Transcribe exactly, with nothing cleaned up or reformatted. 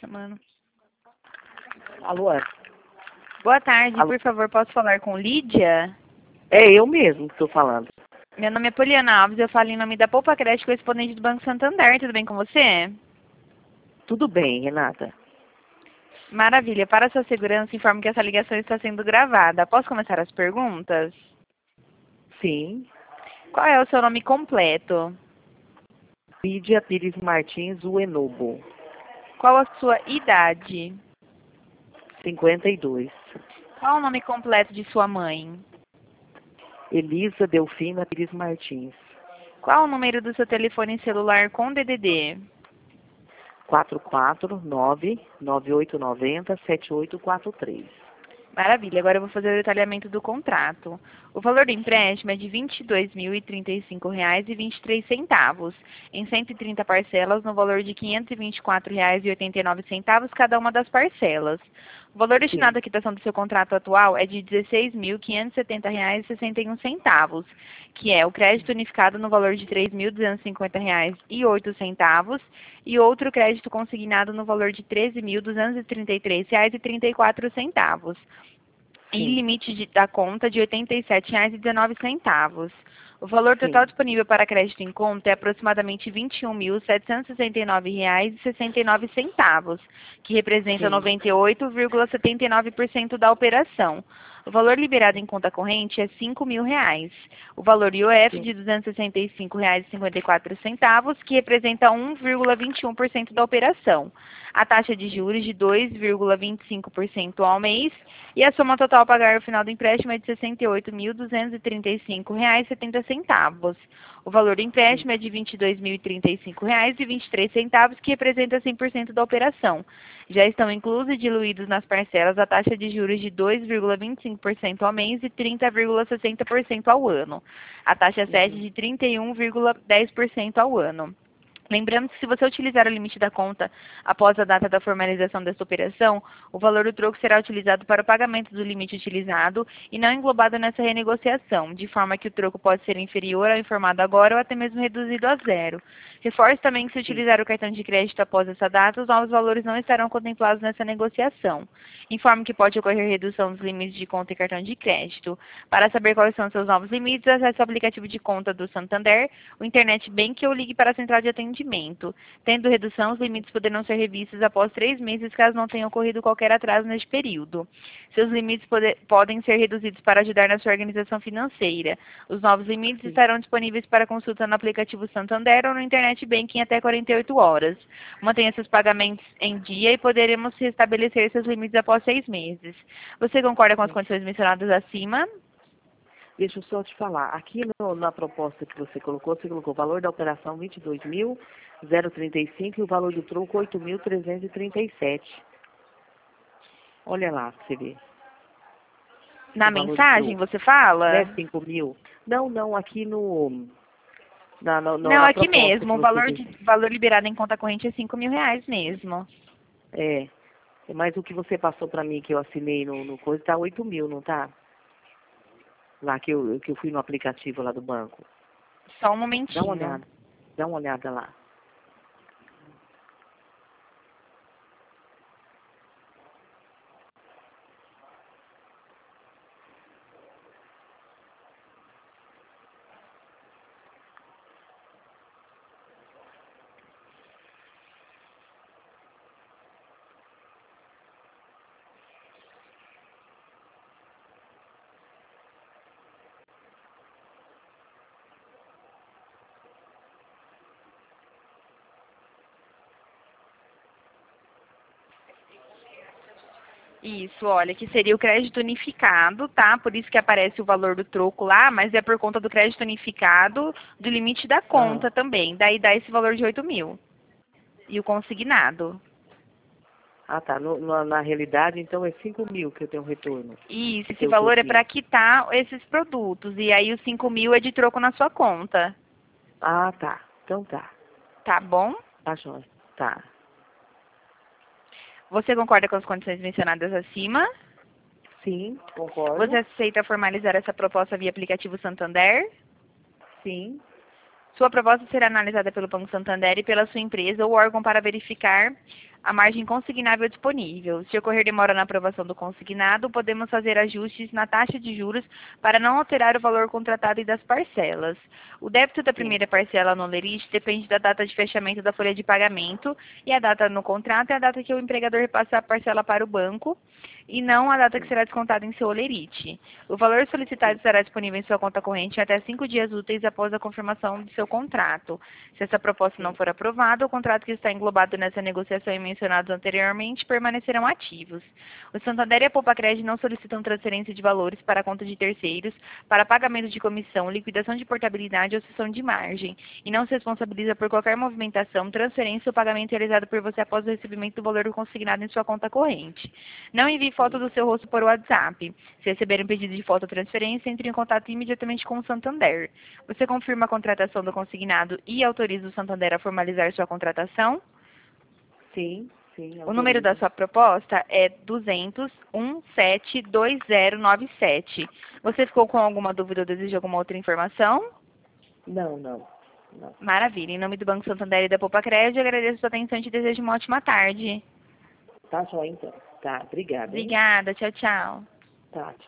chamando. Alô? Boa tarde, Alô? por favor, posso falar com Lídia? É eu mesmo que estou falando. Meu nome é Poliana Alves, eu falo em nome da Poupa Crédito, correspondente do Banco Santander. Tudo bem com você? Tudo bem, Renata. Maravilha. Para sua segurança, informo que essa ligação está sendo gravada. Posso começar as perguntas? Sim. Qual é o seu nome completo? Lídia Pires Martins Uenobo. Qual a sua idade? cinquenta e dois. Qual o nome completo de sua mãe? Elisa Delfina Pires Martins. Qual o número do seu telefone celular com D D D? quatro quatro nove, nove oito nove zero, sete oito quatro três. Maravilha, agora eu vou fazer o detalhamento do contrato. O valor do empréstimo é de vinte e dois mil e trinta e cinco reais e vinte e três centavos, em cento e trinta parcelas no valor de quinhentos e vinte e quatro reais e oitenta e nove centavos cada uma das parcelas. O valor destinado Sim. à quitação do seu contrato atual é de dezesseis mil quinhentos e setenta reais e sessenta e um centavos, que é o crédito unificado no valor de três mil duzentos e cinquenta reais e oito centavos e outro crédito consignado no valor de treze mil duzentos e trinta e três reais e trinta e quatro centavos. E Sim. limite de, da conta de oitenta e sete reais e dezenove centavos. O valor Sim. total disponível para crédito em conta é aproximadamente vinte e um mil setecentos e sessenta e nove reais e sessenta e nove centavos, que representa Sim. noventa e oito vírgula setenta e nove por cento da operação. O valor liberado em conta corrente é cinco mil reais. O valor I O F Sim. de duzentos e sessenta e cinco reais e cinquenta e quatro centavos, que representa um vírgula vinte e um por cento da operação. A taxa de juros de dois vírgula vinte e cinco por cento ao mês e a soma total a pagar no final do empréstimo é de sessenta e oito mil duzentos e trinta e cinco reais e setenta centavos. O valor do empréstimo é de vinte e dois mil e trinta e cinco reais e vinte e três centavos, que representa cem por cento da operação. Já estão inclusos e diluídos nas parcelas a taxa de juros de dois vírgula vinte e cinco por cento ao mês e trinta vírgula sessenta por cento ao ano. A taxa sete de trinta e um vírgula dez por cento ao ano. Lembrando que se você utilizar o limite da conta após a data da formalização desta operação, o valor do troco será utilizado para o pagamento do limite utilizado e não englobado nessa renegociação, de forma que o troco pode ser inferior ao informado agora ou até mesmo reduzido a zero. Reforço também que se utilizar o cartão de crédito após essa data, os novos valores não estarão contemplados nessa negociação. Informo que pode ocorrer redução dos limites de conta e cartão de crédito. Para saber quais são seus novos limites, acesse o aplicativo de conta do Santander, o Internet Bank ou ligue para a central de atendimento. Tendo redução, os limites poderão ser revistos após três meses, caso não tenha ocorrido qualquer atraso neste período. Seus limites pode, podem ser reduzidos para ajudar na sua organização financeira. Os novos limites Sim. estarão disponíveis para consulta no aplicativo Santander ou no Internet Banking até quarenta e oito horas. Mantenha seus pagamentos em dia e poderemos restabelecer seus limites após seis meses. Você concorda com as condições mencionadas acima? Deixa eu só te falar. Aqui no, na proposta que você colocou, você colocou o valor da operação vinte e dois mil trinta e cinco e o valor do troco oito mil trezentos e trinta e sete. Olha lá, pra você ver. Na O valor do mensagem troco. você fala? Não é cinco mil? Não, não, aqui no... Na, na, na, Não, na aqui proposta mesmo. que O você valor, deu. de, valor liberado em conta corrente é cinco mil reais mesmo. É. Mas o que você passou pra mim, que eu assinei no, no coisa, tá oito mil, não tá? Lá que eu, que eu fui no aplicativo lá do banco. Só um Dá uma momentinho. olhada. Dá uma olhada lá. Isso, olha, que seria o crédito unificado, tá? Por isso que aparece o valor do troco lá, mas é por conta do crédito unificado do limite da conta Ah, também. Daí dá esse valor de oito mil. E o consignado. ah tá. No, na, na realidade, então, é cinco mil que eu tenho retorno. Isso, esse Que eu valor é troquei. para quitar esses produtos. E aí os cinco mil é de troco na sua conta. Ah, tá. Então tá. Tá bom? Tá, joia. Tá. Você concorda com as condições mencionadas acima? Sim, concordo. Você aceita formalizar essa proposta via aplicativo Santander? Sim. Sua proposta será analisada pelo Banco Santander e pela sua empresa ou órgão para verificar a margem consignável disponível. Se ocorrer demora na aprovação do consignado, podemos fazer ajustes na taxa de juros para não alterar o valor contratado e das parcelas. O débito da primeira parcela no lerite depende da data de fechamento da folha de pagamento e a data no contrato é a data que o empregador repassa a parcela para o banco e não a data que será descontada em seu olerite. O valor solicitado estará disponível em sua conta corrente até cinco dias úteis após a confirmação de seu contrato. Se essa proposta não for aprovada, o contrato que está englobado nessa negociação e mencionados anteriormente permanecerão ativos. O Santander e a Poupa-Cred não solicitam transferência de valores para a conta de terceiros, para pagamento de comissão, liquidação de portabilidade ou cessão de margem, e não se responsabiliza por qualquer movimentação, transferência ou pagamento realizado por você após o recebimento do valor consignado em sua conta corrente. Não envie foto do seu rosto por WhatsApp. Se receber um pedido de foto ou transferência, entre em contato imediatamente com o Santander. Você confirma a contratação do consignado e autoriza o Santander a formalizar sua contratação? Sim, sim. O número da sua proposta é duzentos, sete um dois zero nove sete. Você ficou com alguma dúvida ou deseja alguma outra informação? Não, não, não. Maravilha. Em nome do Banco Santander e da Poupa-Cred, agradeço a sua atenção e te desejo uma ótima tarde. Tá, só então. Tá, obrigada. Hein? Obrigada. Tchau, tchau. Tá,